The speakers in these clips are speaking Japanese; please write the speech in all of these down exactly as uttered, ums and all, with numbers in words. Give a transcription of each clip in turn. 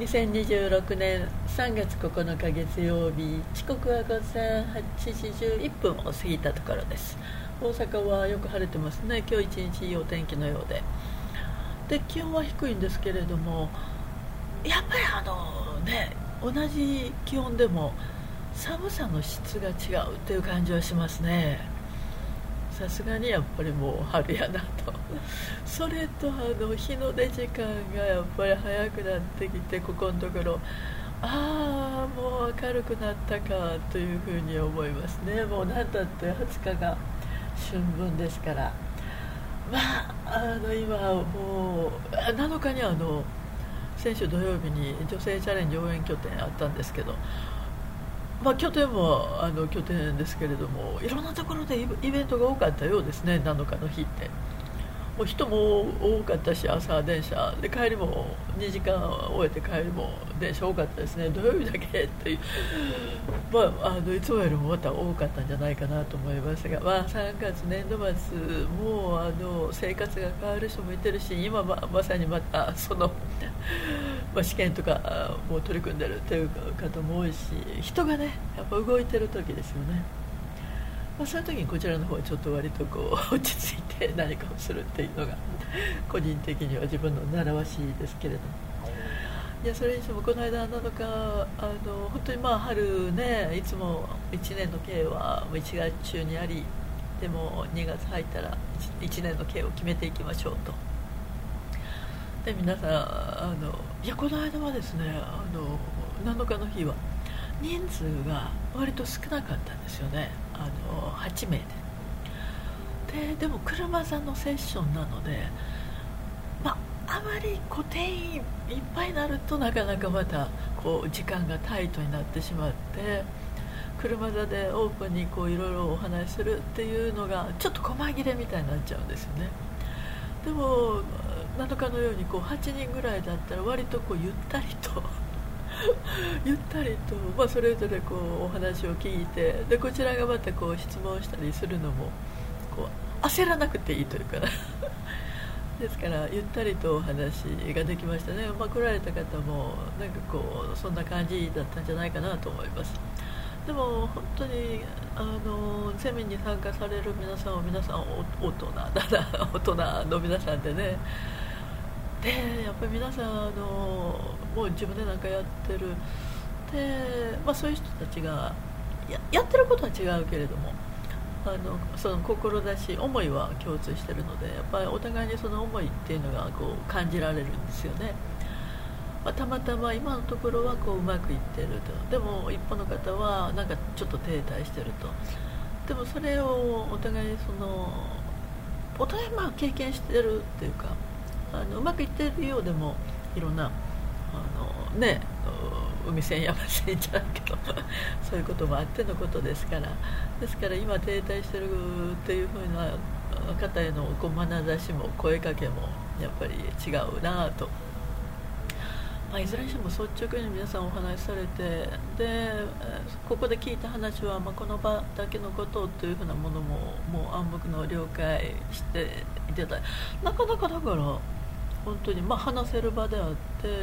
にせんにじゅうろくねんさんがつここのか月曜日、時刻は午前はちじじゅういっぷんを過ぎたところです。大阪はよく晴れてますね。今日一日いいお天気のようで、で気温は低いんですけれども、やっぱりあのね同じ気温でも寒さの質が違うっていう感じはしますね。さすがにやっぱりもう春やなとそれとあの日の出時間がやっぱり早くなってきて、ここのところああもう明るくなったかというふうに思いますね。もう何だってはつかが春分ですから、まああの今もうなのかにあの先週土曜日に女性チャレンジ応援拠点あったんですけど、まあ、拠点もあの拠点ですけれども、いろんなところでイベントが多かったようですね。なのかの日ってもう人も多かったし、朝電車で帰りもにじかん終えて帰りも電車多かったですね。土曜日だけっていう、まあ、あのいつもよりもまた多かったんじゃないかなと思いますが、まあ、さんがつ年度末もうあの生活が変わる人もいてるし、今ままさにまたそのまあ試験とかもう取り組んでるっていう方も多いし、人がねやっぱ動いてる時ですよね。まあ、そういう時にこちらの方はちょっと割とこう落ち着いて何かをするっていうのが個人的には自分の習わしいですけれども、いやそれにしてもこの間なのかあの本当にまあ春ね、いつもいちねんの計はいちがつ中にあり、でもにがつ入ったらいちねんの計を決めていきましょうと。で皆さんあのいやこの間はですね、あのなのかの日は人数が割と少なかったんですよね。あのはちめいでででも車座のセッションなので、まあ、あまりこう定員いっぱいになるとなかなかまたこう時間がタイトになってしまって、車座でオープンにこういろいろお話しするっていうのがちょっと細切れみたいになっちゃうんですよね。でもなのかのようにこうはちにんぐらいだったら割とこうゆったりとゆったりと、まあ、それぞれこうお話を聞いて、でこちらがまたこう質問したりするのもこう焦らなくていいというかなですからゆったりとお話ができましたね。まあ、来られた方もなんかこうそんな感じだったんじゃないかなと思います。でも本当にあのゼミに参加される皆さんは皆さん大人だな大人の皆さんでね、でやっぱり皆さんあのもう自分で何かやってるで、まあ、そういう人たちが や, やってることは違うけれども、あのその志思いは共通しているので、やっぱりお互いにその思いっていうのがこう感じられるんですよね。まあ、たまたま今のところはこううまくいってると、でも一方の方はなんかちょっと停滞してると。でもそれをお互いそのお互いまあ経験してるっていうか、あのうまくいっているようでもいろんなあのね海線山線じゃないけどそういうこともあってのことですから、ですから今停滞してるっていう風な方へのこう眼差しも声かけもやっぱり違うなと。まあ、いずれにしても率直に皆さんお話しされて、でここで聞いた話は、まあ、この場だけのことというふうなものももう暗黙の了解していただいて、なかなかだから本当にまあ話せる場であって、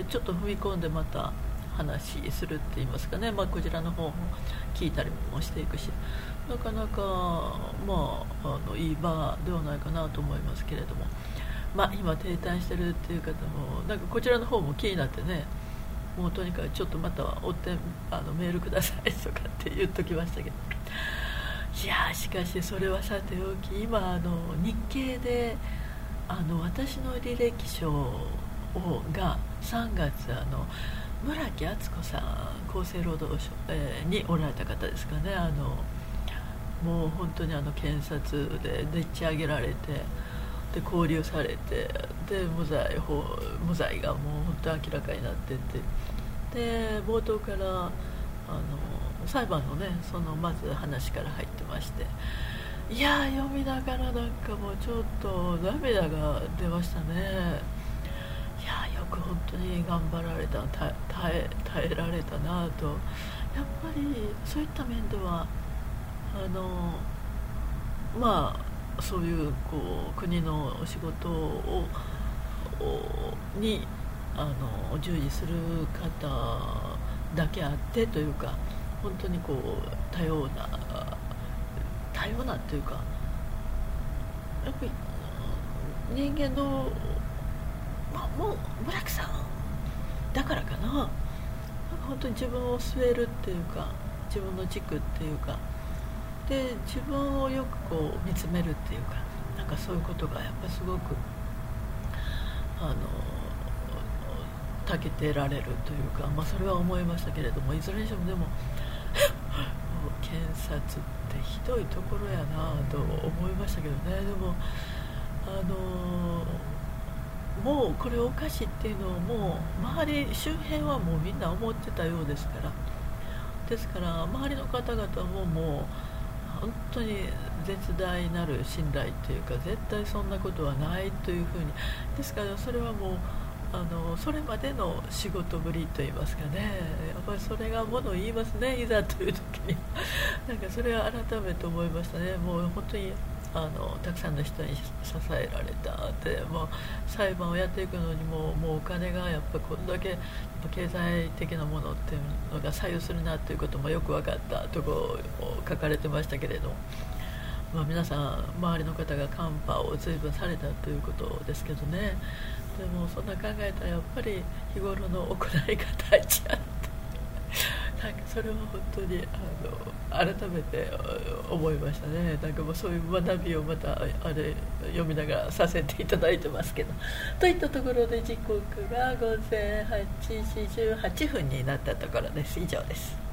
ちょっと踏み込んでまた話するって言いますかね、まあ、こちらの方も聞いたりもしていくし、なかなか、まあ、あのいい場ではないかなと思いますけれども、まあ、今停滞してるっていう方もなんかこちらの方も気になってね、もうとにかくちょっとまたおってあのメールくださいとかって言っときましたけど、いやしかしそれはさておき、今あの日経であの私の履歴書をがさんがつあの村木敦子さん厚生労働省、えー、におられた方ですかね、あのもう本当にあの検察ででっち上げられて、で勾留されて、で無罪法無罪がもう本当に明らかになってて、で冒頭からあの裁判のねそのまず話から入ってまして、いや読みながらなんかもうちょっと涙が出ましたね。いやよく本当に頑張られた、耐え耐えられたなと。やっぱりそういった面ではあのまあそういうこう国のお仕事をにあの従事する方だけあってというか、本当にこう多様な多様なというか、やっぱり人間の、まあ、もう村木さんだからかな、なんか本当に自分を据えるっていうか、自分の軸っていうかで、自分をよくこう見つめるっていうか、なんかそういうことがやっぱりすごくあの長けてられるというか、まあ、それは思いましたけれども、いずれにしてもでも検察ってひどいところやなと思いましたけどね。でもあのもうこれおかしいっていうのをもう周り周辺はもうみんな思ってたようですから、ですから周りの方々ももう本当に絶大なる信頼というか、絶対そんなことはないというふうに、ですからそれはもうあのそれまでの仕事ぶりといいますかね、やっぱりそれがものを言いますね、いざという時になんかそれは改めて思いましたね。もう本当にあのたくさんの人に支えられたで、もう裁判をやっていくのにももうお金がやっぱこんだけやっぱ経済的なものっていうのが左右するなということもよく分かったところを書かれてましたけれども、まあ、皆さん周りの方がカンパを随分されたということですけどね。でもそんな考えたらやっぱり日頃の行いが大事やってなんかそれは本当にあの改めて思いましたね。なんかもうそういう学びをまたあれ読みながらさせていただいてますけど、といったところで時刻がごぜんはちじはちじゅうはちふんになったところです。以上です。